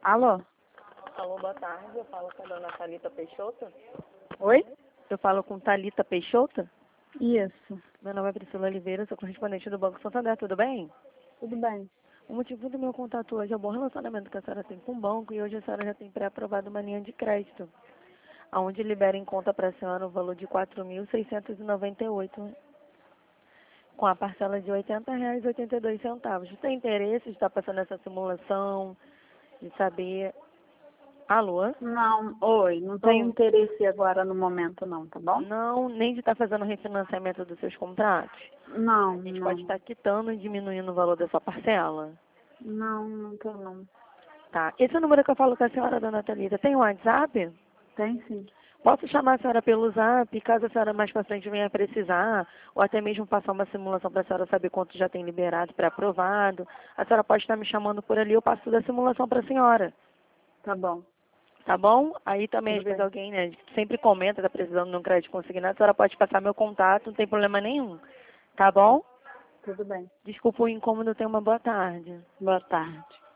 Alô? Alô, boa tarde. Eu falo com a dona Thalita Peixoto. Oi? Eu falo com Thalita Peixoto. Isso. Meu nome é Priscila Oliveira, sou correspondente do Banco Santander, tudo bem? Tudo bem. O motivo do meu contato hoje é o bom relacionamento que a senhora tem com o banco e hoje a senhora já tem pré-aprovado uma linha de crédito, onde libera em conta para a senhora o valor de R$ 4.698, com a parcela de R$ 80,82. Tem interesse de estar passando essa simulação, de saber... Alô? Não, oi, não tenho interesse agora no momento não, tá bom? Não, nem de estar fazendo refinanciamento dos seus contratos. Não, A gente não. pode estar quitando e diminuindo o valor da sua parcela. Não, não tô não. Tá. Esse número que eu falo com a senhora, dona Thalita, tem um WhatsApp? Tem sim. Posso chamar a senhora pelo Zap, caso a senhora mais pra frente venha precisar, ou até mesmo passar uma simulação para a senhora saber quanto já tem liberado para aprovado. A senhora pode estar me chamando por ali, eu passo toda a simulação para a senhora. Tá bom. Tá bom? Aí também, Tudo às vezes, bem. alguém, né, sempre comenta, tá precisando de um crédito consignado, a senhora pode passar meu contato, não tem problema nenhum. Tá bom? Tudo bem. Desculpa o incômodo, tenha uma boa tarde. Boa tarde.